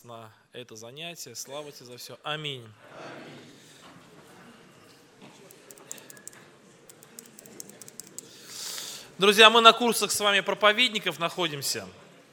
на это занятие. Слава Тебе за все. Аминь. Друзья, мы на курсах с вами проповедников находимся.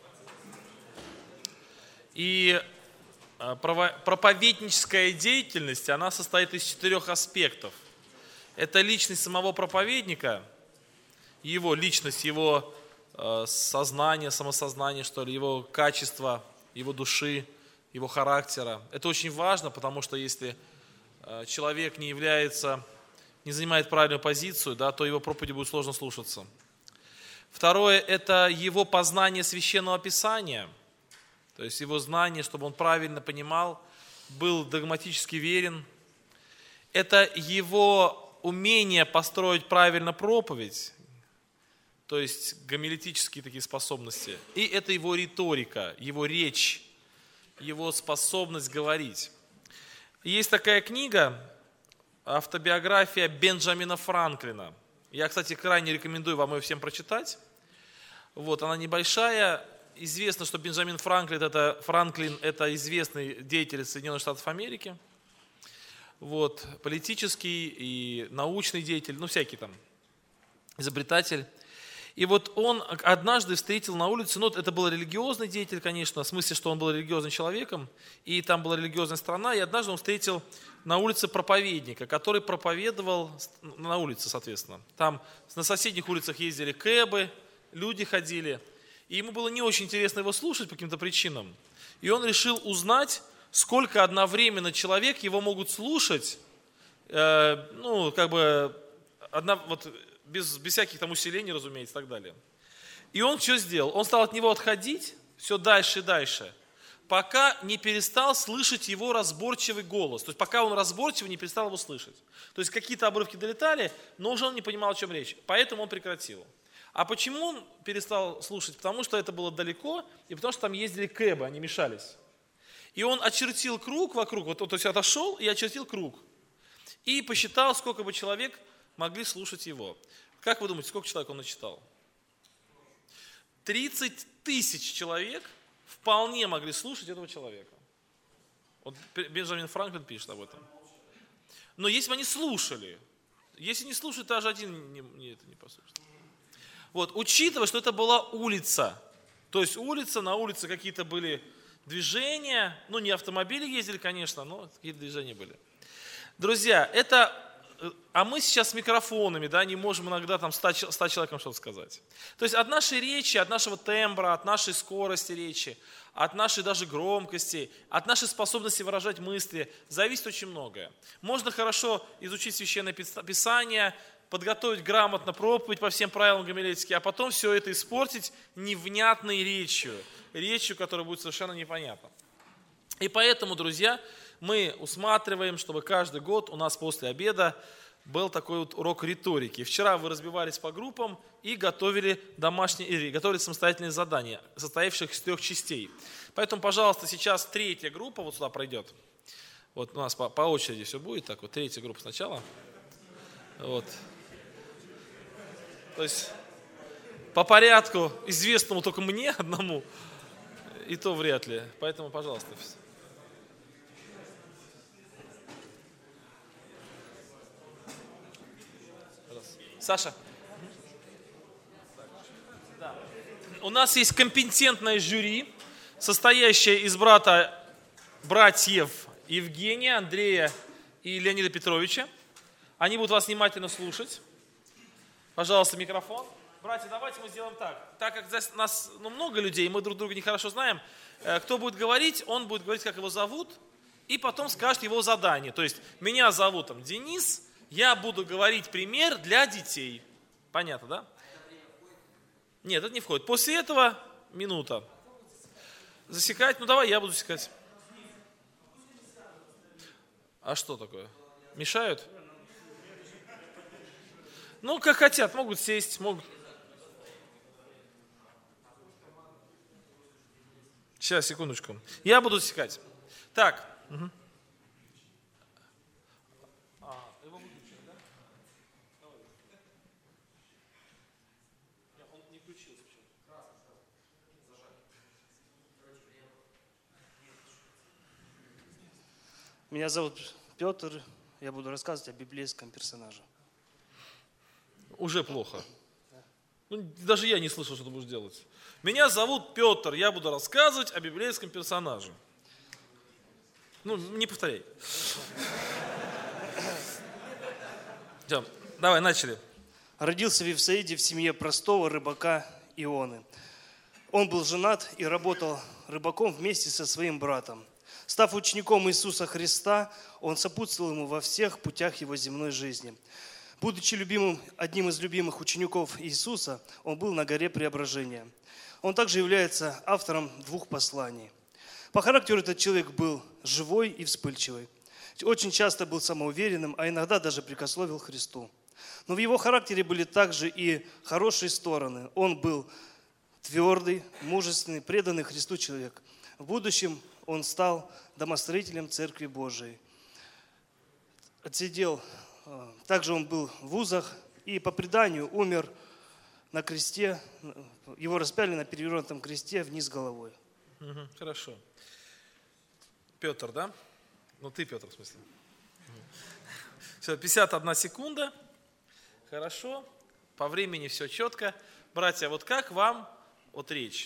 И проповедническая деятельность, она состоит из 4 аспектов. Это личность самого проповедника, его личность, его сознание, самосознание, что ли, его качество, его души, его характера. Это очень важно, потому что если человек не занимает правильную позицию, да, то его проповеди будет сложно слушаться. Второе – это его познание Священного Писания, то есть его знание, чтобы он правильно понимал, был догматически верен. Это его умение построить правильно проповедь, то есть гомилетические такие способности. И это его риторика, его речь, его способность говорить. Есть такая книга, автобиография Бенджамина Франклина. Я, кстати, крайне рекомендую вам ее всем прочитать. Вот, она небольшая. Известно, что Бенджамин Франклин это известный деятель Соединенных Штатов Америки. Вот, политический и научный деятель, всякий там, изобретатель. И вот он однажды встретил на улице, это был религиозный деятель, конечно, в смысле, что он был религиозным человеком, и там была религиозная страна, и однажды он встретил на улице проповедника, который проповедовал на улице, соответственно. Там на соседних улицах ездили кэбы, люди ходили, и ему было не очень интересно его слушать по каким-то причинам. И он решил узнать, сколько одновременно человек его могут слушать, без всяких там усилений, разумеется, и так далее. И он что сделал? Он стал от него отходить все дальше и дальше, пока не перестал слышать его разборчивый голос. То есть пока он разборчиво не перестал его слышать. То есть какие-то обрывки долетали, но уже он не понимал, о чем речь. Поэтому он прекратил. А почему он перестал слушать? Потому что это было далеко, и потому что там ездили кэбы, они мешались. И он очертил круг вокруг, то есть отошел и очертил круг. И посчитал, сколько бы человек могли слушать его. Как вы думаете, сколько человек он насчитал? 30 тысяч человек вполне могли слушать этого человека. Вот Бенджамин Франклин пишет об этом. Но если бы они слушали, если не слушать, даже один это не послушает. Вот, учитывая, что это была улица, то есть на улице какие-то были движения, не автомобили ездили, конечно, но какие-то движения были. Друзья, а мы сейчас с микрофонами, не можем иногда 100 человекам что-то сказать. То есть от нашей речи, от нашего тембра, от нашей скорости речи, от нашей даже громкости, от нашей способности выражать мысли зависит очень многое. Можно хорошо изучить Священное Писание, подготовить грамотно проповедь по всем правилам гомилетики, а потом все это испортить невнятной речью, которая будет совершенно непонятна. И поэтому, друзья, мы усматриваем, чтобы каждый год у нас после обеда был такой вот урок риторики. Вчера вы разбивались по группам и готовили готовили самостоятельные задания, состоявших из 3 частей. Поэтому, пожалуйста, сейчас 3-я группа вот сюда пройдет. Вот у нас по очереди все будет так. Вот 3-я группа сначала. Вот. То есть по порядку, известному только мне одному, и то вряд ли. Поэтому, пожалуйста. Саша. Да. У нас есть компетентное жюри, состоящее из братьев Евгения, Андрея и Леонида Петровича. Они будут вас внимательно слушать. Пожалуйста, микрофон. Братья, давайте мы сделаем так. Так как здесь нас много людей, мы друг друга нехорошо знаем, кто будет говорить, он будет говорить, как его зовут, и потом скажет его задание. То есть, меня зовут Денис, я буду говорить пример для детей. Понятно, да? Нет, это не входит. После этого минута. Засекать? Давай я буду засекать. А что такое? Мешают? Как хотят, могут сесть, могут. Сейчас, секундочку. Я буду засекать. Так. Угу. Его выключили, да? Он не включился почему-то. Меня зовут Петр, я буду рассказывать о библейском персонаже. Уже плохо. Ну, даже я не слышал, что ты будешь делать. Меня зовут Петр, я буду рассказывать о библейском персонаже. Ну, не повторяй. Все, давай, начали. Родился в Вифсаиде в семье простого рыбака Ионы. Он был женат и работал рыбаком вместе со своим братом. Став учеником Иисуса Христа, он сопутствовал ему во всех путях его земной жизни. Будучи одним из любимых учеников Иисуса, он был на горе Преображения. Он также является автором 2 посланий. По характеру этот человек был живой и вспыльчивый. Очень часто был самоуверенным, а иногда даже прикословил Христу. Но в его характере были также и хорошие стороны. Он был твердый, мужественный, преданный Христу человек. В будущем он стал домостроителем Церкви Божией. Также он был в вузах и по преданию умер на кресте. Его распяли на перевернутом кресте вниз головой. Хорошо. Петр, да? Ну ты, Петр, в смысле. Все, 51 секунда. Хорошо. По времени все четко. Братья, вот как вам речь?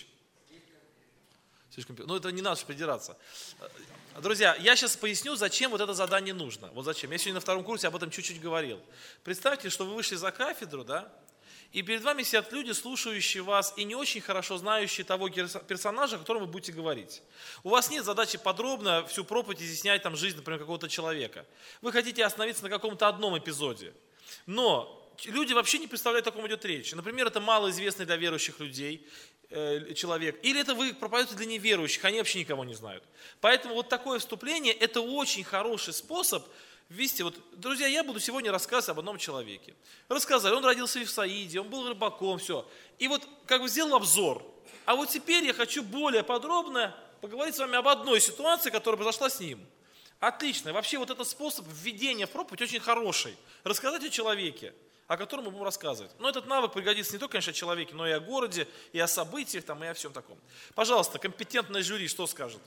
Ну, это не надо придираться. Друзья, я сейчас поясню, зачем вот это задание нужно. Вот зачем. Я сегодня на 2 курсе об этом чуть-чуть говорил. Представьте, что вы вышли за кафедру, да, и перед вами сидят люди, слушающие вас и не очень хорошо знающие того персонажа, о котором вы будете говорить. У вас нет задачи подробно всю проповедь изъяснять там жизнь, например, какого-то человека. Вы хотите остановиться на каком-то одном эпизоде. Но люди вообще не представляют, о ком идет речь. Например, это малоизвестный для верующих людей человек. Или это вы проповедуете для неверующих, они вообще никого не знают. Поэтому вот такое вступление, это очень хороший способ ввести. Вот, друзья, я буду сегодня рассказывать об одном человеке. Рассказали, он родился в Вифсаиде, он был рыбаком, все. И вот как бы сделал обзор. А вот теперь я хочу более подробно поговорить с вами об одной ситуации, которая произошла с ним. Отлично. Вообще вот этот способ введения в проповедь очень хороший. Рассказать о человеке, о котором мы будем рассказывать. Но этот навык пригодится не только, конечно, о человеке, но и о городе, и о событиях, там, и о всем таком. Пожалуйста, компетентное жюри что скажет?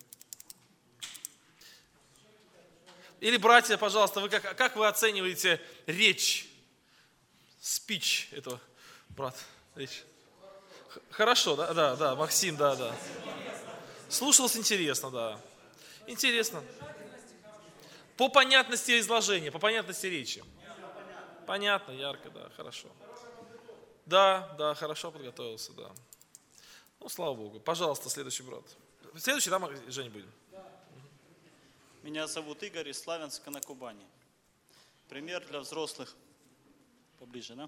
Или, братья, пожалуйста, вы как вы оцениваете речь, спич этого брата? Речь. Хорошо, да, Максим, да. Слушалось интересно, да. Интересно. По понятности изложения, по понятности речи. Понятно, ярко, да, хорошо. Да, хорошо подготовился, да. Ну, слава Богу. Пожалуйста, следующий брат. Следующий, да, Женя, будет? Меня зовут Игорь, из Славянска на Кубани. Пример для взрослых. Поближе, да?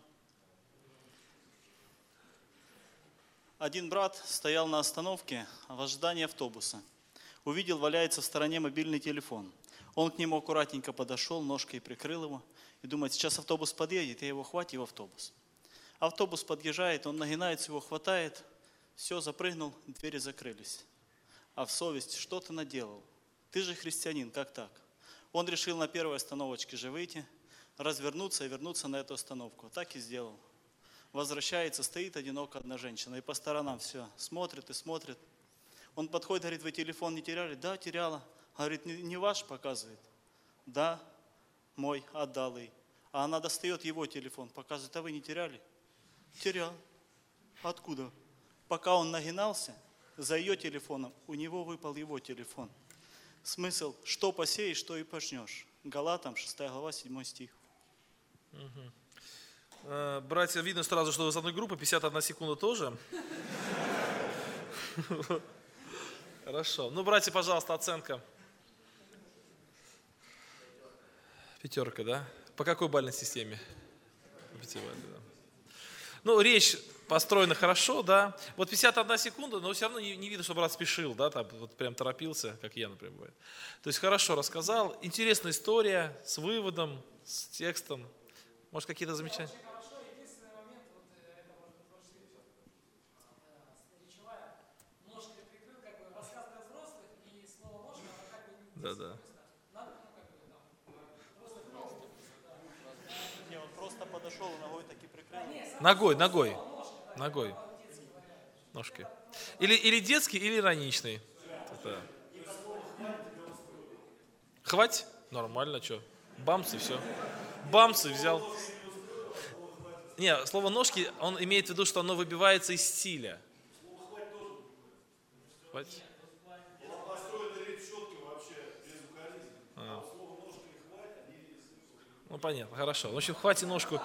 Один брат стоял на остановке в ожидании автобуса. Увидел, валяется в стороне мобильный телефон. Он к нему аккуратненько подошел, ножкой прикрыл его. И думает, сейчас автобус подъедет, я его хватит в автобус. Автобус подъезжает, он нагинается, его хватает. Все, запрыгнул, двери закрылись. А в совесть, что ты наделал? Ты же христианин, как так? Он решил на первой остановочке же выйти, развернуться и вернуться на эту остановку. Так и сделал. Возвращается, стоит одиноко одна женщина. И по сторонам все, смотрит и смотрит. Он подходит, говорит, вы телефон не теряли? Да, теряла. Говорит, не ваш показывает? Да, мой, отдал ей. А она достает его телефон, показывает, а вы не теряли? Терял. Откуда? Пока он нагинался, за ее телефоном, у него выпал его телефон. Смысл, что посеешь, что и пожнешь. Галатам, 6 глава, 7 стих. Братья, видно сразу, что вы с одной группы, 51 секунда тоже. Хорошо. Ну, братья, пожалуйста, оценка. 5, да? По какой бальной системе? 5-бальной, да. Ну, речь построена хорошо, да. Вот 51 секунда, но все равно не видно, что брат спешил, да, там, вот прям торопился, как я, например. То есть хорошо рассказал. Интересная история с выводом, с текстом. Может, какие-то замечания? Да. Не, он просто подошел, ногой таки прикрыл. Ногой. Ножки. Или детский, или ироничный. Это... Хватит? Нормально, что? Бамс и все. Бамс и взял. Не, слово ножки, он имеет в виду, что оно выбивается из стиля. Хватит? Ну, понятно, хорошо. В общем, хватит ножку.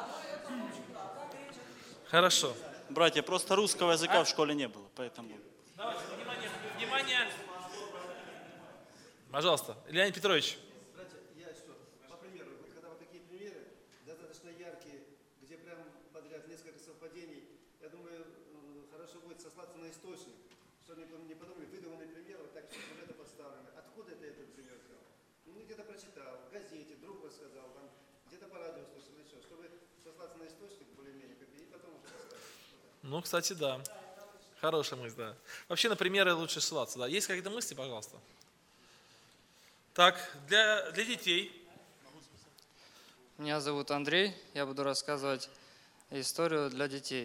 Хорошо. Братья, просто русского языка в школе не было, поэтому... Давайте, внимание, внимание. Пожалуйста, Леонид Петрович. Братья, я что, по примеру, вот когда вот такие примеры, достаточно яркие, где прям подряд несколько совпадений, я думаю, хорошо будет сослаться на источник, чтобы не подумали, выдуманный пример, вот так сюжеты подставлены. Откуда ты этот пример взял? Ну, где-то прочитал, в газете, друг рассказал, там, где-то по радио слышал, еще, чтобы сослаться на источник более-менее, и потом уже поставить. Ну, кстати, да. Хорошая мысль, да. Вообще на примеры лучше ссылаться, да. Есть какие-то мысли, пожалуйста? Так, для детей. Меня зовут Андрей, я буду рассказывать историю для детей.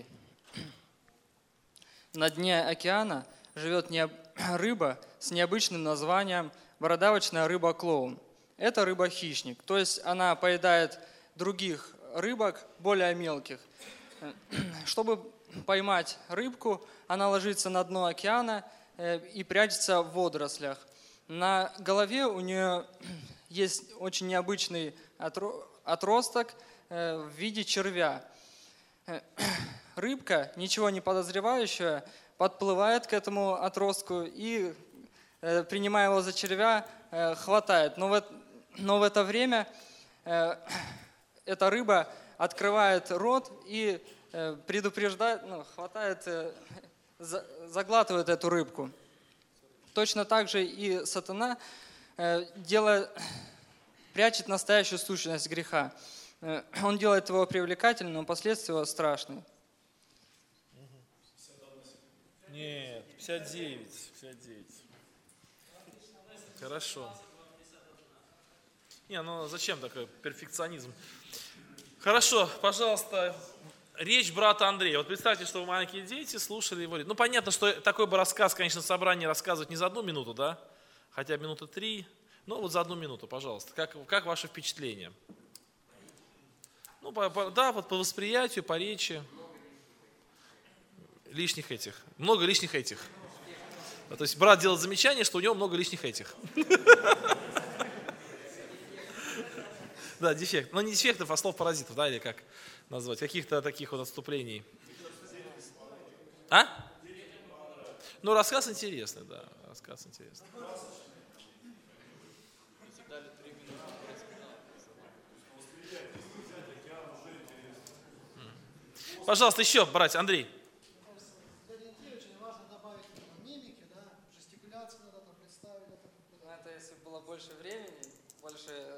На дне океана живет рыба с необычным названием бородавочная рыба-клоун. Это рыба-хищник, то есть она поедает других рыбок, более мелких. Чтобы поймать рыбку, она ложится на дно океана и прячется в водорослях. На голове у нее есть очень необычный отросток в виде червя. Рыбка, ничего не подозревающая, подплывает к этому отростку и, принимая его за червя, хватает. Но в это время эта рыба открывает рот и предупреждает, хватает, заглатывает эту рыбку. Точно так же и сатана прячет настоящую сущность греха. Он делает его привлекательным, но последствия его страшные. Нет, 59. Хорошо. Не, ну зачем такой перфекционизм? Хорошо, пожалуйста, речь брата Андрея. Вот представьте, что вы маленькие дети слушали его. Ну, понятно, что такой бы рассказ, конечно, собрание рассказывать не за 1 минуту, да? Хотя минуты 3. Ну, вот за 1 минуту, пожалуйста. Как ваше впечатление? Ну, да, вот по восприятию, по речи. Много лишних этих. То есть брат делает замечание, что у него много лишних этих. Да, дефект. Но не дефектов, а слов-паразитов, да, или как назвать? Каких-то таких вот отступлений. А? Ну, рассказ интересный, да. Рассказ интересный. Пожалуйста, еще, братья, Андрей. Для детей очень важно добавить мимики, да, жестикуляцию надо там представить. Это если было больше времени, больше...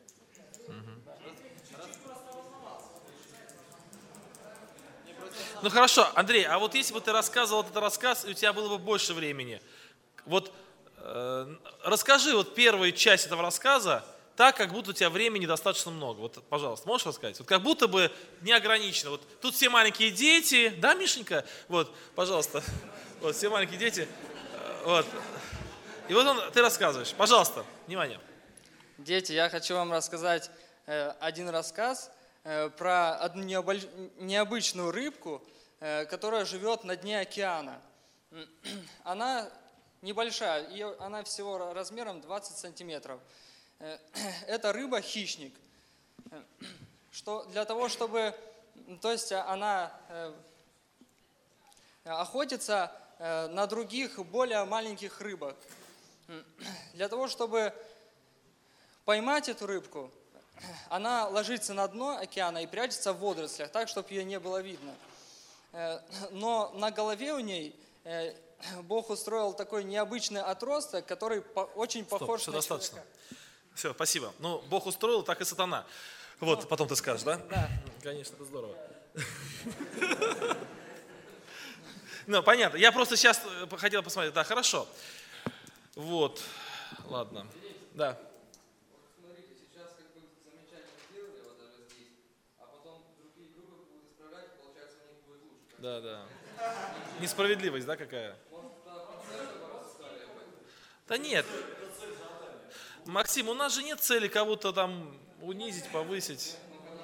Ну хорошо, Андрей, а вот если бы ты рассказывал этот рассказ, и у тебя было бы больше времени, вот расскажи вот первую часть этого рассказа так, как будто у тебя времени достаточно много. Вот, пожалуйста, можешь рассказать? Вот как будто бы неограниченно. Вот тут все маленькие дети, да, Мишенька? Вот, пожалуйста, вот все маленькие дети. Вот. И вот ты рассказываешь. Пожалуйста, внимание. Дети, я хочу вам рассказать один рассказ про одну необычную рыбку, которая живет на дне океана. Она небольшая, она всего размером 20 сантиметров. Это рыба-хищник. Для того, чтобы... То есть она охотится на других, более маленьких рыбок. Для того, чтобы поймать эту рыбку, она ложится на дно океана и прячется в водорослях, так, чтобы ее не было видно. Но на голове у ней Бог устроил такой необычный отросток, который очень похож на достаточно. человека. Все, спасибо. Ну, Бог устроил, так и сатана. Вот, потом ты скажешь, да? Да. Конечно, это здорово. Ну, понятно. Я просто сейчас хотел посмотреть. Да, хорошо. Вот. Ладно. Да. Смотрите, сейчас как бы замечание сделали, вот даже здесь, а потом другие группы будут исправлять, и получается у них будет лучше. Да, да. Несправедливость, да, какая? Может, в конце бы рассказали об этом? Да нет. Максим, у нас же нет цели кого-то там унизить, повысить.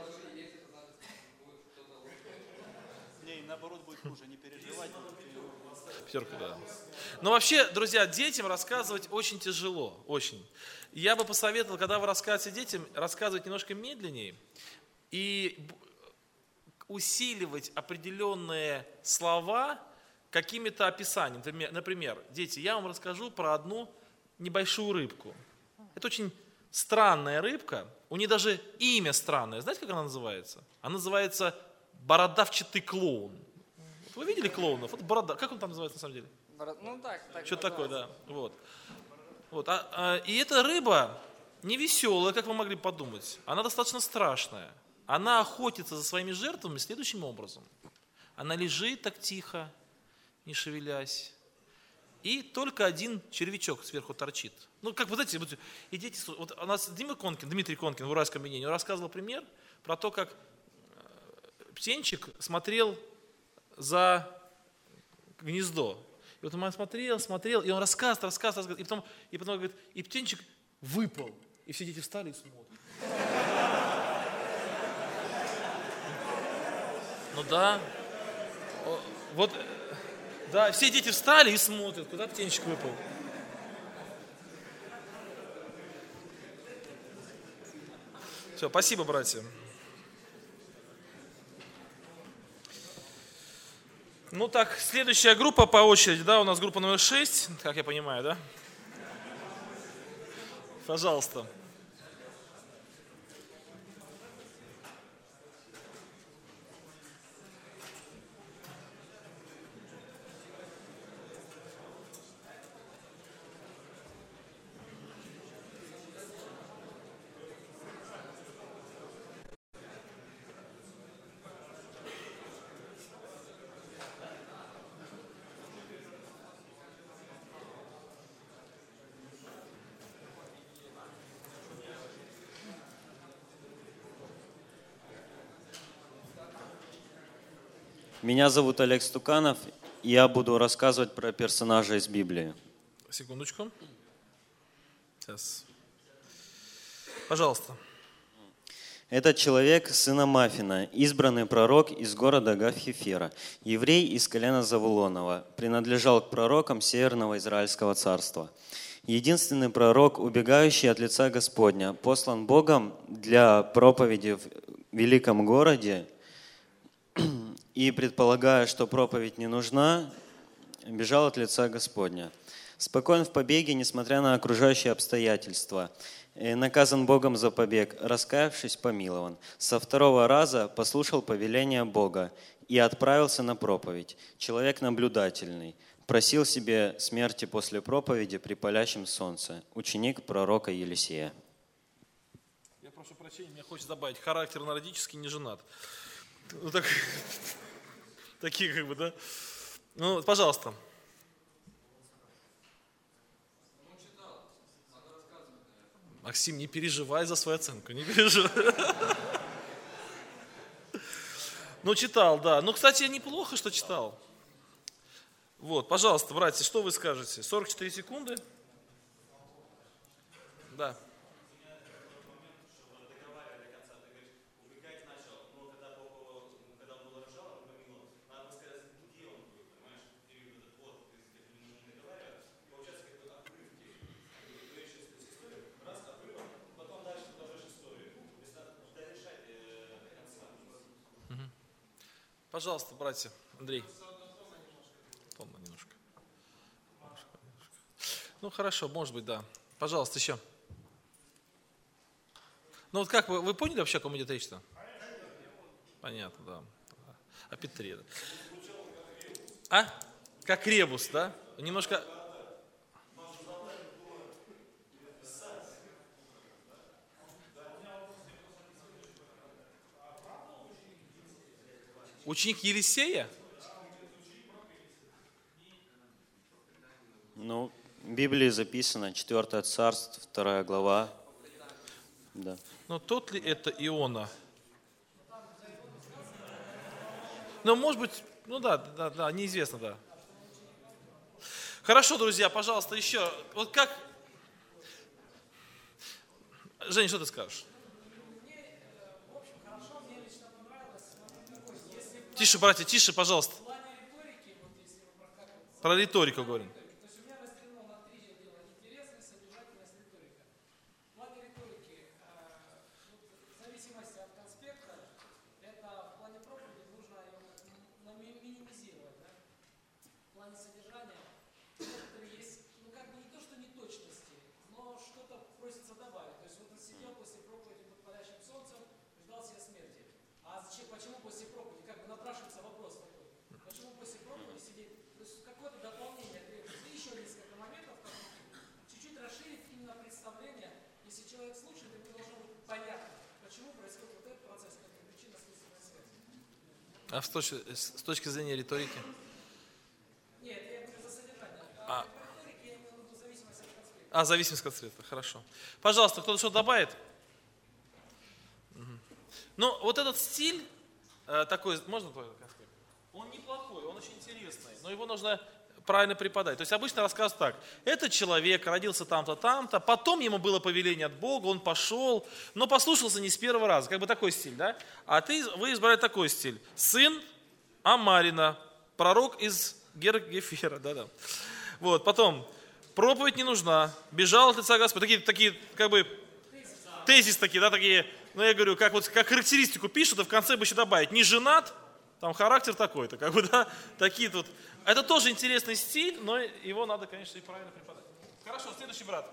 Не, и наоборот будет хуже, не переживать. Пятерка, да. Но вообще, друзья, детям рассказывать очень тяжело, очень. Я бы посоветовал, когда вы рассказываете детям, рассказывать немножко медленнее и усиливать определенные слова какими-то описаниями. Например, дети, я вам расскажу про одну небольшую рыбку. Это очень странная рыбка, у нее даже имя странное. Знаете, как она называется? Она называется бородавчатый клоун. Вот вы видели клоунов? Вот борода. Как он там называется на самом деле? Ну так. Что-то такое, да. Вот. И эта рыба не веселая, как вы могли подумать. Она достаточно страшная. Она охотится за своими жертвами следующим образом. Она лежит так тихо, не шевелясь. И только один червячок сверху торчит. Ну, как вы знаете, вот, идите, вот у нас Дмитрий Конкин в Уральском объединении рассказывал пример про то, как птенчик смотрел за гнездо. И вот он смотрел, и он рассказывает, и потом говорит, и птенчик выпал. И все дети встали и смотрят. Ну да. Вот, да, все дети встали и смотрят, куда птенчик выпал. Все, спасибо, братья. Ну так, следующая группа по очереди, да, у нас группа номер 6, как я понимаю, да? Пожалуйста. Меня зовут Олег Стуканов, и я буду рассказывать про персонажа из Библии. Секундочку. Сейчас. Пожалуйста. Этот человек – сын Амафина, избранный пророк из города Гав-Хефера, еврей из колена Завулонова, принадлежал к пророкам Северного Израильского царства. Единственный пророк, убегающий от лица Господня, послан Богом для проповеди в великом городе, и, предполагая, что проповедь не нужна, бежал от лица Господня. Спокоен в побеге, несмотря на окружающие обстоятельства. Наказан Богом за побег, раскаявшись, помилован. Со второго раза послушал повеление Бога и отправился на проповедь. Человек наблюдательный, просил себе смерти после проповеди при палящем солнце. Ученик пророка Елисея. Я прошу прощения, мне хочется добавить, характер нордический, не женат. Ну, так, такие как бы, да? Ну, пожалуйста. Максим, не переживай за свою оценку, не переживай. Ну, читал, да. Ну, кстати, неплохо, что читал. Вот, пожалуйста, братья, что вы скажете? 44 секунды. Да. Пожалуйста, братья, Андрей. Тонно немножко. Ну, хорошо, может быть, да. Пожалуйста, еще. Ну, вот как вы поняли вообще, о ком идет речь-то? Понятно, да. О Петре. Да. А? Как ребус, да? Немножко... Ученик Елисея? Ну, в Библии записано, 4 Царств, 2 глава. Да. Но тот ли это Иона? Ну, может быть, ну да, неизвестно, да. Хорошо, друзья, пожалуйста, еще. Вот как... Женя, что ты скажешь? Тише, братья, тише, пожалуйста. Про риторику говорим. А с точки зрения риторики? Нет, я говорю за содержание. Зависимость от конспекта, хорошо. Пожалуйста, кто-то что-то добавит? Угу. Ну, вот этот стиль, такой, можно твой конспект? Он неплохой, он очень интересный, но его нужно правильно преподать. То есть обычно рассказывают так: этот человек родился там-то, там-то, потом ему было повеление от Бога, он пошел, но послушался не с первого раза. Как бы такой стиль, да? А вы избрали такой стиль. Сын Амарина, пророк из Гефера, да-да. Вот, потом, проповедь не нужна, бежал от лица Господа. Такие как бы, тезис такие, да, такие, ну я говорю, как характеристику пишут, и в конце бы еще добавить: не женат, там характер такой-то, как бы, да, такие тут. Это тоже интересный стиль, но его надо, конечно, и правильно преподать. Хорошо, следующий брат.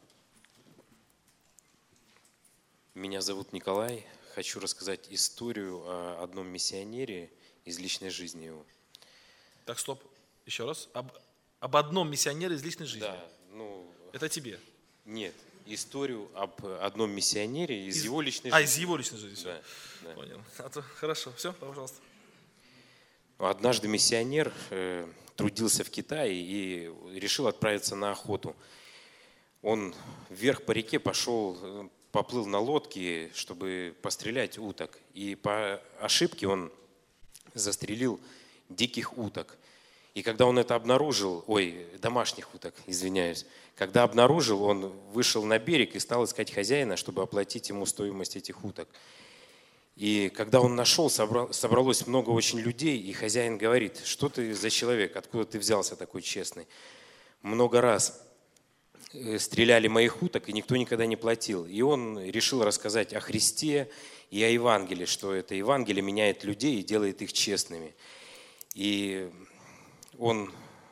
Меня зовут Николай. Хочу рассказать историю о одном миссионере из личной жизни его. Так, стоп. Еще раз. Об одном миссионере из личной жизни. Да, ну... Это тебе? Нет. Историю об одном миссионере из его личной жизни. Из его личной жизни. Все. Да. Понял. Хорошо. Все, пожалуйста. Однажды миссионер трудился в Китае и решил отправиться на охоту. Он вверх по реке поплыл на лодке, чтобы пострелять уток. И по ошибке он застрелил диких уток. И когда он это обнаружил, домашних уток, извиняюсь, когда обнаружил, он вышел на берег и стал искать хозяина, чтобы оплатить ему стоимость этих уток. И когда он нашел, собралось много очень людей, и хозяин говорит: что ты за человек, откуда ты взялся такой честный? Много раз стреляли моих уток, и никто никогда не платил. И он решил рассказать о Христе и о Евангелии, что это Евангелие меняет людей и делает их честными. И он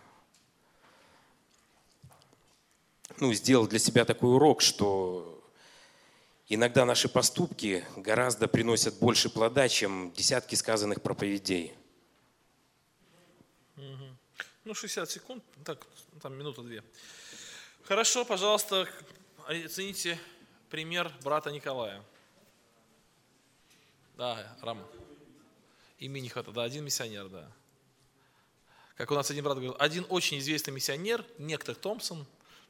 сделал для себя такой урок, что иногда наши поступки гораздо приносят больше плода, чем десятки сказанных проповедей. 60 секунд, так, там минута-две. Хорошо, пожалуйста, оцените пример брата Николая. Да, Рама. Имени хватает, да, один миссионер, да. Как у нас один брат говорил, один очень известный миссионер, некто Томпсон.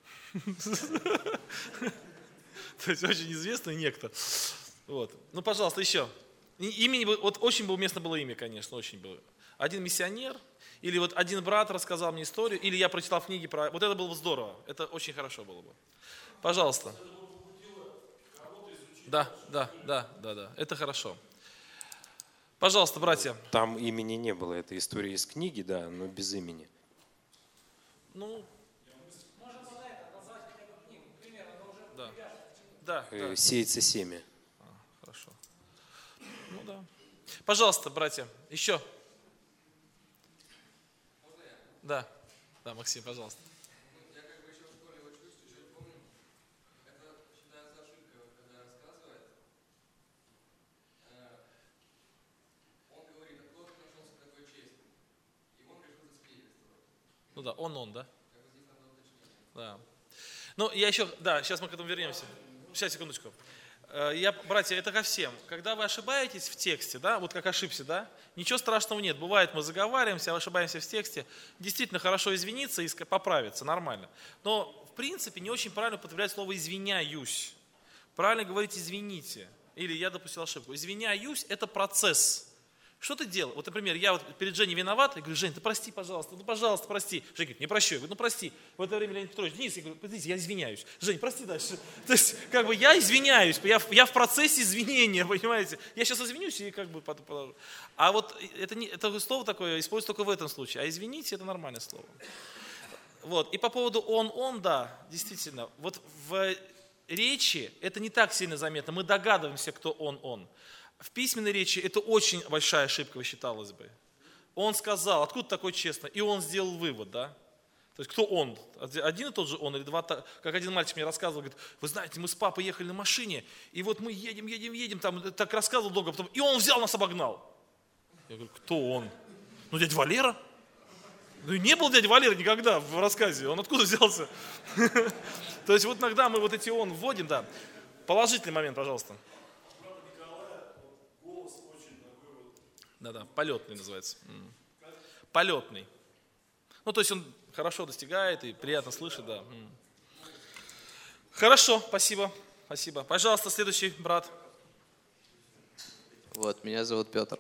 То есть очень известный некто. Вот. Ну, пожалуйста, еще. Имени, вот очень бы уместно было имя, конечно, очень было. Один миссионер, или вот один брат рассказал мне историю, или я прочитал в книге про... Вот это было бы здорово, это очень хорошо было бы. Пожалуйста. Да, это хорошо. Пожалуйста, братья. Там имени не было, это история из книги, да, но без имени. Ну... Да. Сеется семя. Хорошо. Ну да. Пожалуйста, братья, еще. Да, Максим, пожалуйста. Я как бы еще в школе учусь, чуть-чуть помню. Это считается ошибкой, когда рассказывает. Он говорит: а кто нашелся такой честный? И он решил засвидетельствовать. Ну да, он, да? Как бы здесь надо уточнить. Да. Ну, я еще, сейчас мы к этому вернемся. Сейчас, секундочку. Братья, это ко всем. Когда вы ошибаетесь в тексте, да, вот как ошибся, да, ничего страшного нет. Бывает, мы заговариваемся, ошибаемся в тексте. Действительно, хорошо извиниться и поправиться, нормально. Но, в принципе, не очень правильно употреблять слово «извиняюсь». Правильно говорить «извините». Или «я допустил ошибку». «Извиняюсь» – это процесс. Что ты делал? Вот, например, я вот перед Женей виноват, я говорю: Жень, ты прости, пожалуйста, ну, пожалуйста, прости. Женя говорит: не прощу. Я говорю: ну, прости. В это время Леонид Петрович: Денис, я говорю: подождите, я извиняюсь. Жень, прости дальше. То есть, как бы я извиняюсь, я в процессе извинения, понимаете. Я сейчас извинюсь и как бы потом. А вот это слово такое используется только в этом случае. А извините, это нормальное слово. Вот. И по поводу он, да, действительно, вот в речи это не так сильно заметно. Мы догадываемся, кто он. В письменной речи это очень большая ошибка, считалось бы. Он сказал: откуда такой честно? И он сделал вывод, да? То есть кто он? Один и тот же он или два? Как один мальчик мне рассказывал, говорит: вы знаете, мы с папой ехали на машине, и вот мы едем, там так рассказывал долго, потом, и он взял нас, обогнал. Я говорю: кто он? Ну, дядя Валера. Ну, и не был дядя Валера никогда в рассказе, он откуда взялся? То есть вот иногда мы вот эти он вводим, да. Положительный момент, пожалуйста. Да, полетный называется. Полетный. Ну, то есть он хорошо достигает и приятно слышит, да. Хорошо, спасибо. Пожалуйста, следующий брат. Вот, меня зовут Петр.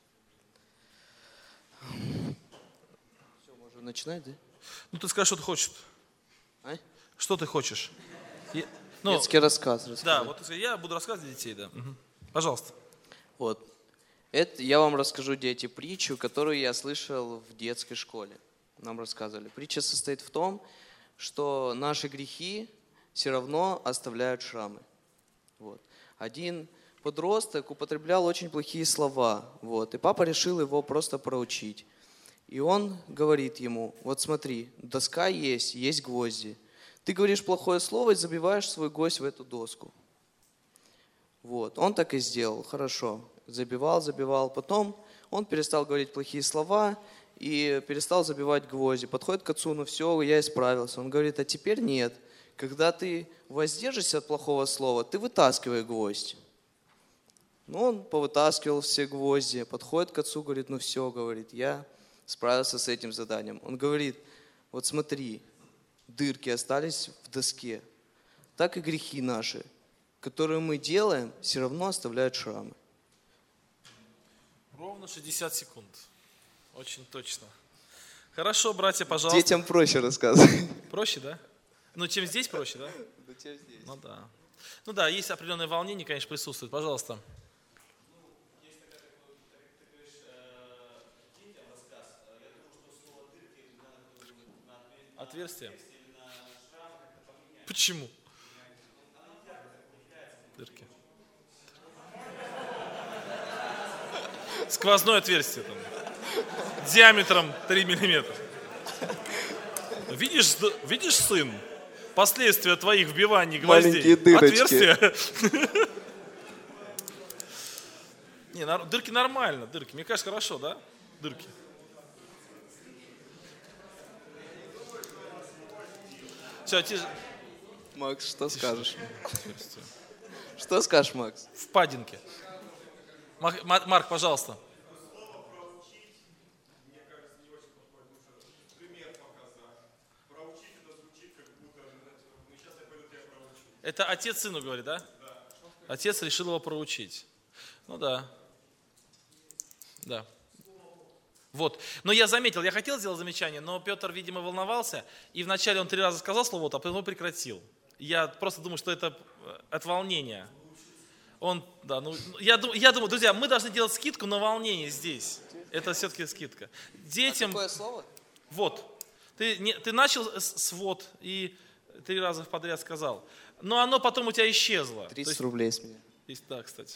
Все, можно начинать, да? Ну, ты скажи, что ты хочешь. А? Что ты хочешь? Детский рассказ. Да, вот я буду рассказывать для детей, да. Угу. Пожалуйста. Вот. Это я вам расскажу, дети, притчу, которую я слышал в детской школе. Нам рассказывали. Притча состоит в том, что наши грехи все равно оставляют шрамы. Вот. Один подросток употреблял очень плохие слова. Вот. И папа решил его просто проучить. И он говорит ему: вот смотри, доска есть гвозди. Ты говоришь плохое слово и забиваешь свой гвоздь в эту доску. Вот. Он так и сделал. Хорошо. Забивал. Потом он перестал говорить плохие слова и перестал забивать гвозди. Подходит к отцу: ну все, я исправился. Он говорит: а теперь нет. Когда ты воздержишься от плохого слова, ты вытаскивай гвоздь. Ну, он повытаскивал все гвозди. Подходит к отцу, говорит: ну все, говорит, я справился с этим заданием. Он говорит: вот смотри, дырки остались в доске. Так и грехи наши, которые мы делаем, все равно оставляют шрамы. Ровно 60 секунд. Очень точно. Хорошо, братья, пожалуйста. Детям проще рассказывать. Проще, да? Ну, чем здесь проще, да? Да, чем здесь. Ну да, есть определенное волнение, конечно, присутствует. Пожалуйста. Отверстие? Почему? Дырки. Сквозное отверстие там, диаметром 3 миллиметра. Видишь, сын, последствия твоих вбиваний гвоздей? Отверстие. Не, дырки нормально, дырки. Мне кажется, хорошо, да? Дырки. Все, Макс, что скажешь? Что скажешь, Макс? Впадинки. Марк, пожалуйста. Это отец сыну говорит, да? Отец решил его проучить. Ну да. Да. Вот. Но я заметил, я хотел сделать замечание, но Петр, видимо, волновался. И вначале он 3 раза сказал слово, а потом прекратил. Я просто думаю, что это от волнения. Я думаю, друзья, мы должны делать скидку на волнение здесь. Это все-таки скидка. Детям... А какое слово? Вот. Ты начал с вот и 3 раза подряд сказал. Но оно потом у тебя исчезло. 30 рублей с меня. Да, кстати.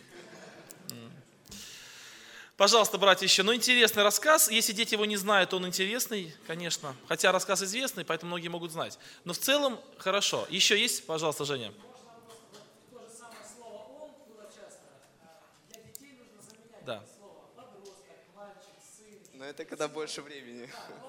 Пожалуйста, братья, еще. Ну, интересный рассказ. Если дети его не знают, он интересный, конечно. Хотя рассказ известный, поэтому многие могут знать. Но в целом хорошо. Еще есть, пожалуйста, Женя? Да. Но это когда больше времени.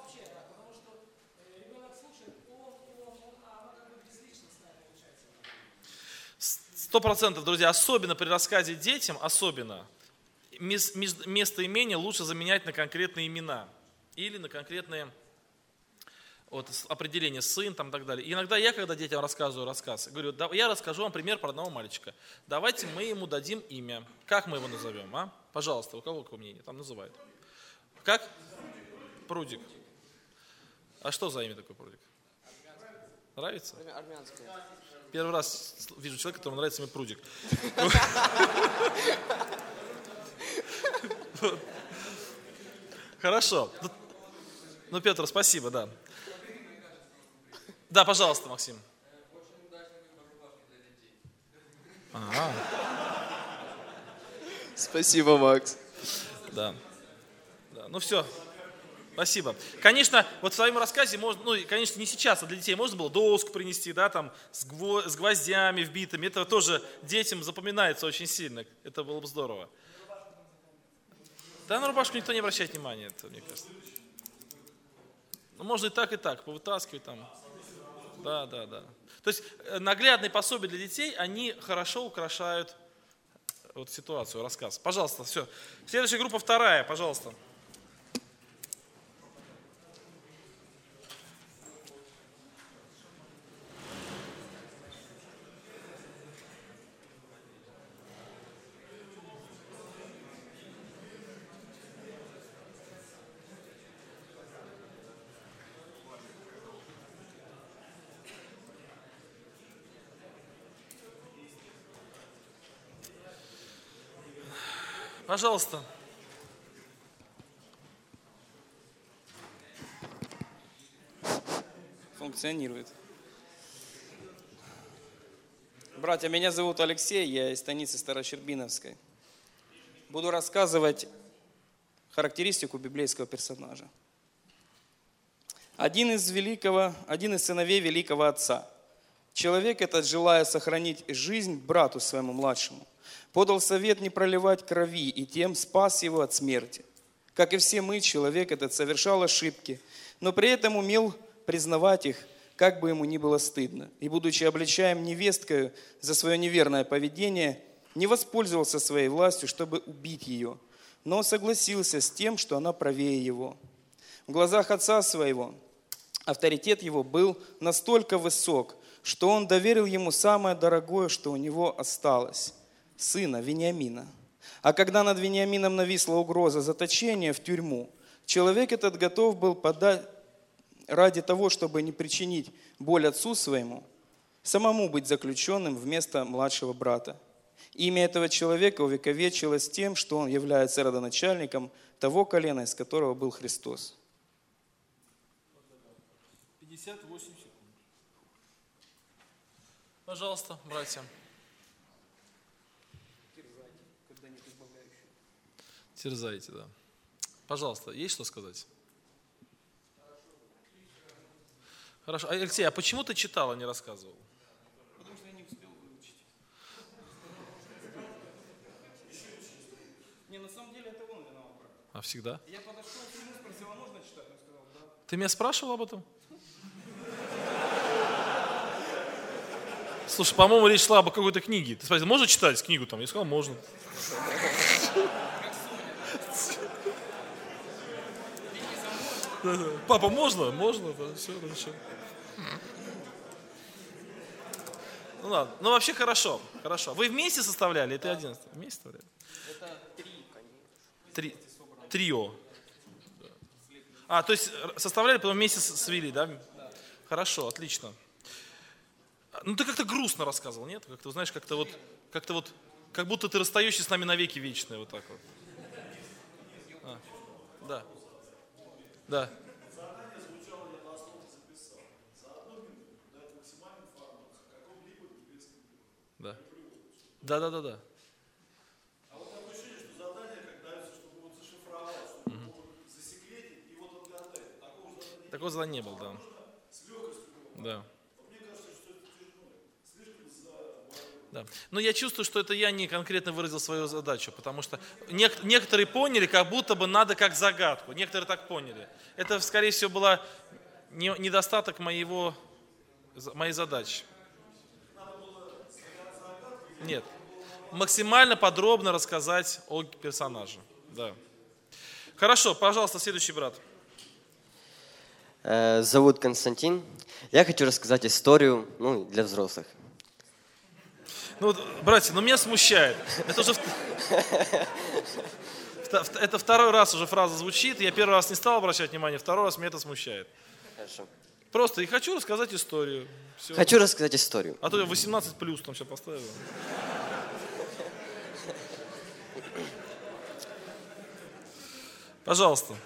100%, друзья, особенно при рассказе детям, особенно, местоимения лучше заменять на конкретные имена или на конкретные определения, сын там, и так далее. И иногда я, когда детям рассказываю рассказ, говорю: я расскажу вам пример про одного мальчика. Давайте мы ему дадим имя. Как мы его назовем? Пожалуйста, у кого какое мнение? Там называют. Как? Прудик. А что за имя такое прудик? Нравится? Армянское. Первый раз вижу человека, которому нравится имя прудик. Хорошо. Ну, Петр, спасибо, да. Да, пожалуйста, Максим. Спасибо, Макс. Да. Ну все. Спасибо. Конечно, вот в своем рассказе можно, ну, конечно, не сейчас, а для детей можно было доску принести, да, там, с гвоздями вбитыми. Это тоже детям запоминается очень сильно. Это было бы здорово. Да, на рубашку никто не обращает внимания, это, мне кажется. Ну, можно и так, повытаскивать там. Да. То есть наглядные пособия для детей, они хорошо украшают вот ситуацию, рассказ. Пожалуйста, все. Следующая группа, вторая, пожалуйста. Пожалуйста. Функционирует. Братья, меня зовут Алексей, я из станицы Старощербиновской. Буду рассказывать характеристику библейского персонажа. Один из сыновей великого отца. Человек этот, желая сохранить жизнь брату своему младшему, подал совет не проливать крови и тем спас его от смерти. Как и все мы, человек этот совершал ошибки, но при этом умел признавать их, как бы ему ни было стыдно. И, будучи обличаем невесткою за свое неверное поведение, не воспользовался своей властью, чтобы убить ее, но согласился с тем, что она правее его. В глазах отца своего авторитет его был настолько высок, что он доверил ему самое дорогое, что у него осталось – сына Вениамина. А когда над Вениамином нависла угроза заточения в тюрьму, человек этот готов был подать ради того, чтобы не причинить боль отцу своему, самому быть заключенным вместо младшего брата. Имя этого человека увековечилось тем, что он является родоначальником того колена, из которого был Христос. 58 секунд. Пожалуйста, братья. Терзайте, да. Пожалуйста, есть что сказать? Хорошо. Алексей, а почему ты читал, а не рассказывал? Потому что я не успел выучить. Не, на самом деле это он виноват, брат. А всегда? Я подошел к нему, спросил, а можно читать? Он сказал, да. Ты меня спрашивал об этом? Слушай, по-моему, речь шла об какой-то книге. Ты спросил, можно читать книгу там? Я сказал, можно. Папа, можно? Можно, да, все хорошо. Ну ладно, ну вообще хорошо. Вы вместе составляли? Это 11? Вместе составляли? Это 3, конечно. Трио. А, то есть составляли, потом вместе свели, да? Да. Хорошо, отлично. Ну ты как-то грустно рассказывал, нет? Как-то, знаешь, как-то вот, как будто ты расстаешься с нами навеки вечные, вот так вот. Да. Да. Да. Да. А вот такое ощущение, что задание, как дается, чтобы вот зашифровать, чтобы могут засекретить и вот отгадать. Такого задания не было, да. С легкостью. Да. Мне кажется, что это слишком да. Но я чувствую, что это я не конкретно выразил свою задачу, потому что некоторые поняли, как будто бы надо как загадку. Некоторые так поняли. Это, скорее всего, был недостаток моей задачи. Нет. Максимально подробно рассказать о персонаже. Да. Хорошо, пожалуйста, следующий брат. Зовут Константин. Я хочу рассказать историю, для взрослых. Ну, вот, братья, меня смущает. Это уже это второй раз уже фраза звучит. Я первый раз не стал обращать внимание, второй раз меня это смущает. Хорошо. Просто и хочу рассказать историю. Все. Хочу рассказать историю. А то я 18 плюс там все поставил. Пожалуйста.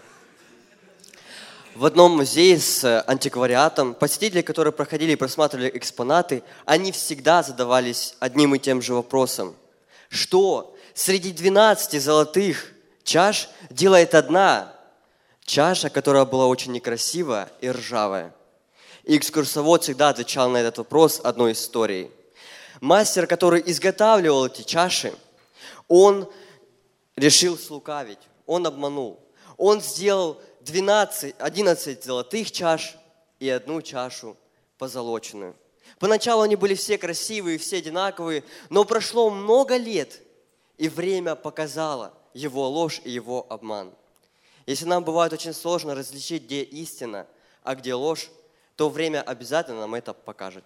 В одном музее с антиквариатом посетители, которые проходили и просматривали экспонаты, они всегда задавались одним и тем же вопросом. Что среди 12 золотых чаш делает одна чаша, которая была очень некрасивая и ржавая? И экскурсовод всегда отвечал на этот вопрос одной историей. Мастер, который изготавливал эти чаши, он решил слукавить, он обманул. Он сделал 11 золотых чаш и одну чашу позолоченную. Поначалу они были все красивые, все одинаковые, но прошло много лет, и время показало его ложь и его обман. Если нам бывает очень сложно различить, где истина, а где ложь, то время обязательно нам это покажет.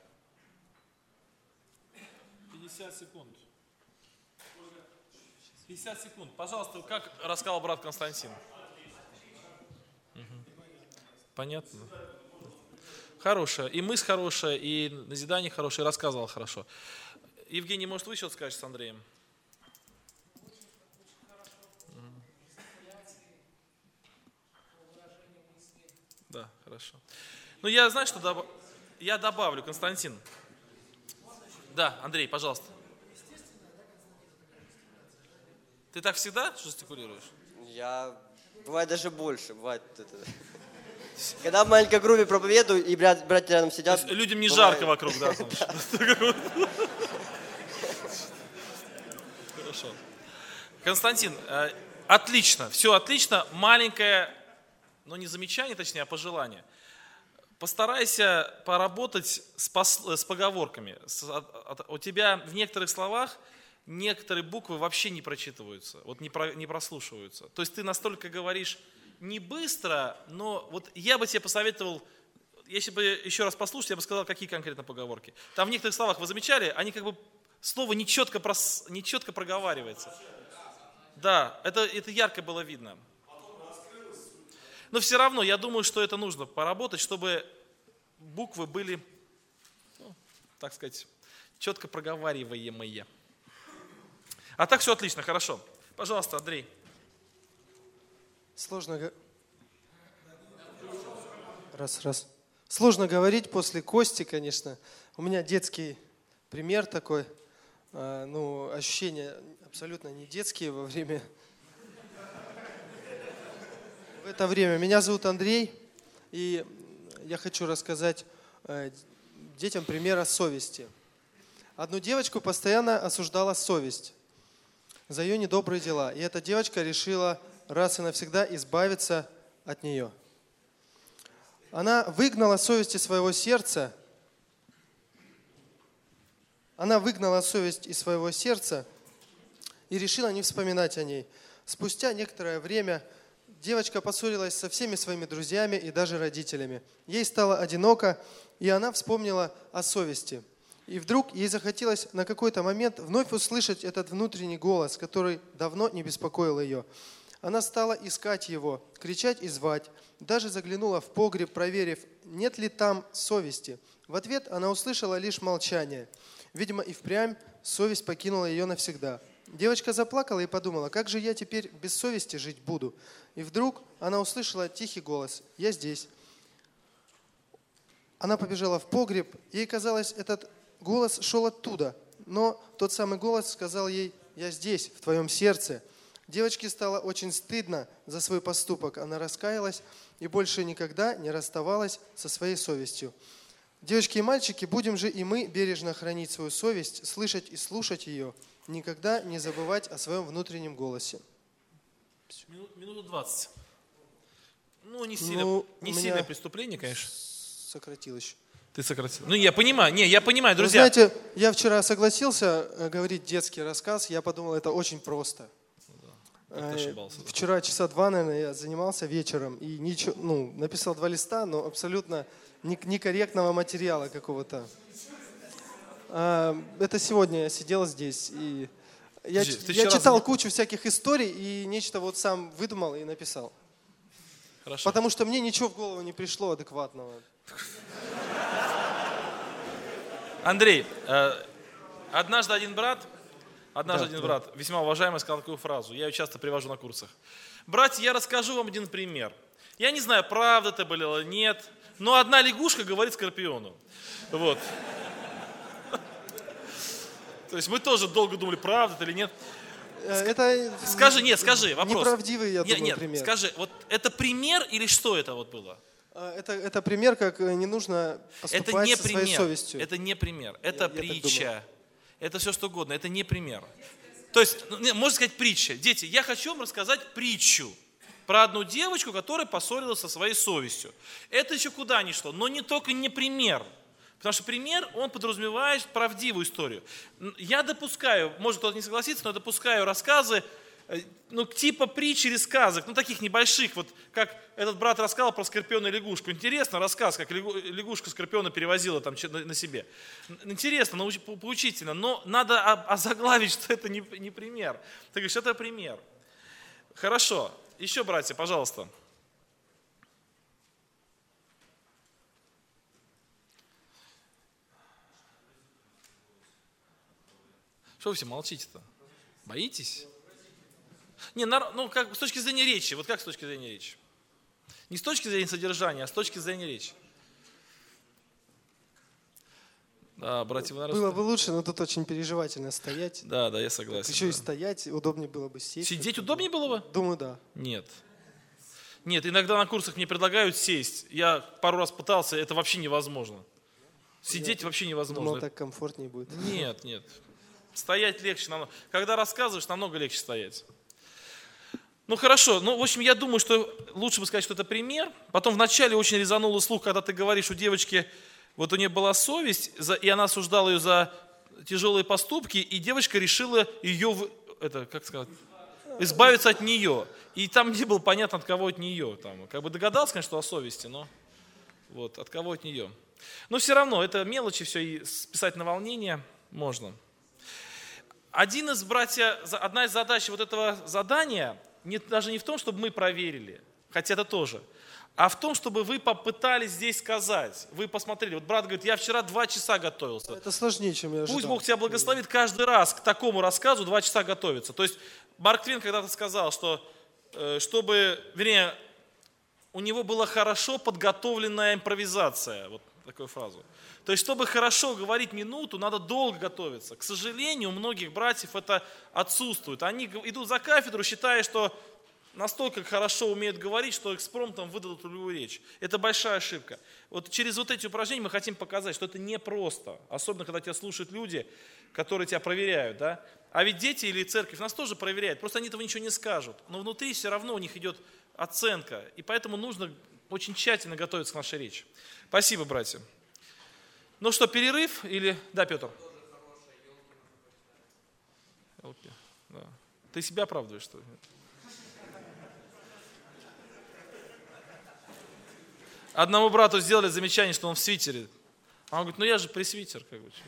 50 секунд. 50 секунд. Пожалуйста, как рассказал брат Константин. Понятно? Хорошая. И мысль хорошая, и назидание хорошее, и рассказывал хорошо. Евгений, может, вы что-то скажете с Андреем? Да, хорошо. Ну, я, знаешь, что я добавлю, Константин. Да, Андрей, пожалуйста. Ты так всегда жестикулируешь? Бывает даже больше, бывает это. Когда в маленькой группе проповедую, и братья рядом сидят... То есть людям не жарко вокруг, да? Хорошо. Константин, отлично, все отлично. Маленькое, не замечание, точнее, а пожелание. Постарайся поработать с поговорками. У тебя в некоторых словах некоторые буквы вообще не прочитываются, не прослушиваются. То есть ты настолько говоришь не быстро, но вот я бы тебе посоветовал, если бы еще раз послушать, я бы сказал, какие конкретно поговорки. Там в некоторых словах, вы замечали, они как бы, слово нечетко проговаривается. Да, это ярко было видно. Но все равно, я думаю, что это нужно поработать, чтобы буквы были, так сказать, четко проговариваемые. А так все отлично, хорошо. Пожалуйста, Андрей. Сложно говорить после Кости, конечно. У меня детский пример такой. Ощущения абсолютно не детские во время. В это время. Меня зовут Андрей, и я хочу рассказать детям пример о совести. Одну девочку постоянно осуждала совесть за ее недобрые дела. И эта девочка решила раз и навсегда избавиться от нее. Она выгнала совесть из своего сердца. Она выгнала совесть из своего сердца и решила не вспоминать о ней. Спустя некоторое время девочка поссорилась со всеми своими друзьями и даже родителями. Ей стало одиноко, и она вспомнила о совести. И вдруг ей захотелось на какой-то момент вновь услышать этот внутренний голос, который давно не беспокоил ее. Она стала искать его, кричать и звать. Даже заглянула в погреб, проверив, нет ли там совести. В ответ она услышала лишь молчание. Видимо, и впрямь совесть покинула ее навсегда. Девочка заплакала и подумала, как же я теперь без совести жить буду? И вдруг она услышала тихий голос: «Я здесь». Она побежала в погреб, ей казалось, этот голос шел оттуда, но тот самый голос сказал ей: «Я здесь, в твоем сердце». Девочке стало очень стыдно за свой поступок. Она раскаялась и больше никогда не расставалась со своей совестью. Девочки и мальчики, будем же и мы бережно хранить свою совесть, слышать и слушать ее, никогда не забывать о своем внутреннем голосе. Минуту 20. Не сильное преступление, конечно. Сократил еще. Ты сократил. Я понимаю, друзья. Вы знаете, я вчера согласился говорить детский рассказ, я подумал, это очень просто. Вчера часа 2, наверное, я занимался вечером и написал 2 листа, но абсолютно некорректного материала какого-то. Это сегодня я сидел здесь, и я Подожди, ты я вчера читал кучу всяких историй, и нечто вот сам выдумал и написал. Хорошо. Потому что мне ничего в голову не пришло адекватного. Андрей, однажды один брат, весьма уважаемый, сказал такую фразу, я ее часто привожу на курсах. Братья, я расскажу вам один пример. Я не знаю, правда это было или нет, но одна лягушка говорит скорпиону. Вот. То есть мы тоже долго думали, правда это или нет. Скажи, вопрос. Неправдивый, я думаю, пример. Скажи, вот это пример или что это вот было? Это пример, как не нужно поступать со своей совестью. Это не пример, это притча. Это все что угодно, это не пример. То есть, можно сказать притча. Дети, я хочу вам рассказать притчу про одну девочку, которая поссорилась со своей совестью. Это еще куда ни шло, но не только не пример. Потому что пример, он подразумевает правдивую историю. Я допускаю, может кто-то не согласится, но я допускаю рассказы, типа притч или сказок, таких небольших, вот как этот брат рассказал про скорпиона и лягушку. Интересно рассказ, как лягушка скорпиона перевозила там на себе. Интересно, поучительно, но надо озаглавить, что это не пример. Ты говоришь, это пример. Хорошо. Еще, братья, пожалуйста. Что вы все молчите-то? Боитесь? Не, как с точки зрения речи. Вот как с точки зрения речи? Не с точки зрения содержания, а с точки зрения речи. Да, братья, вы, наверное... Было бы лучше, но тут очень переживательно стоять. Да, я согласен. Еще и стоять, удобнее было бы сесть. Сидеть удобнее было бы? Думаю, да. Нет, иногда на курсах мне предлагают сесть. Я пару раз пытался, это вообще невозможно. Сидеть вообще невозможно. Думал, так комфортнее будет. Нет. Стоять легче намного. Когда рассказываешь, намного легче стоять. Хорошо. В общем, я думаю, что лучше бы сказать, что это пример. Потом вначале очень резануло слух, когда ты говоришь, у девочки, вот у нее была совесть, и она осуждала ее за тяжелые поступки, и девочка решила ее, избавиться от нее. И там не было понятно, от кого от нее. Там, догадался, конечно, что о совести, но вот, от кого от нее. Но все равно, это мелочи все, и списать на волнение можно. Одна из задач вот этого задания, даже не в том, чтобы мы проверили, хотя это тоже, а в том, чтобы вы попытались здесь сказать. Вы посмотрели, вот брат говорит, я вчера 2 часа готовился. Это сложнее, чем я ожидал. Пусть Бог тебя благословит каждый раз к такому рассказу 2 часа готовиться. То есть Марк Твен когда-то сказал, что у него была хорошо подготовленная импровизация, вот такую фразу. То есть, чтобы хорошо говорить минуту, надо долго готовиться. К сожалению, у многих братьев это отсутствует. Они идут за кафедру, считая, что настолько хорошо умеют говорить, что экспромтом выдадут любую речь. Это большая ошибка. Вот через вот эти упражнения мы хотим показать, что это непросто. Особенно, когда тебя слушают люди, которые тебя проверяют. Да? А ведь дети или церковь нас тоже проверяют. Просто они этого ничего не скажут. Но внутри все равно у них идет оценка. И поэтому нужно очень тщательно готовиться к нашей речи. Спасибо, братья. Ну что, перерыв или... Да, Петр? Да. Ты себя оправдываешь, что ли? Одному брату сделали замечание, что он в свитере. А он говорит, я же пресвитер.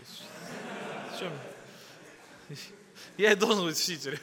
Я и должен быть в свитере.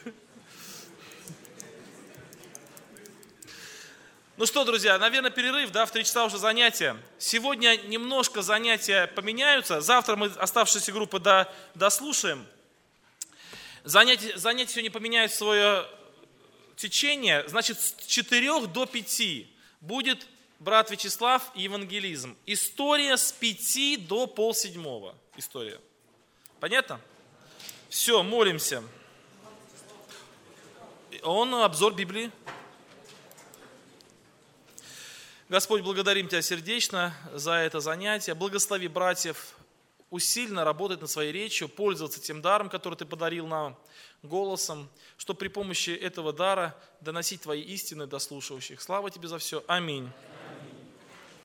Ну что, друзья, наверное, перерыв, в 3 часа уже занятия. Сегодня немножко занятия поменяются. Завтра мы оставшиеся группы дослушаем. Занятия сегодня поменяют свое течение. Значит, с 4 до 5 будет брат Вячеслав и евангелизм. История с 5 до 6:30. История. Понятно? Все, молимся. Обзор Библии. Господь, благодарим Тебя сердечно за это занятие. Благослови братьев усиленно работать над своей речью, пользоваться тем даром, который Ты подарил нам, голосом, чтобы при помощи этого дара доносить Твои истины до слушающих. Слава Тебе за все. Аминь.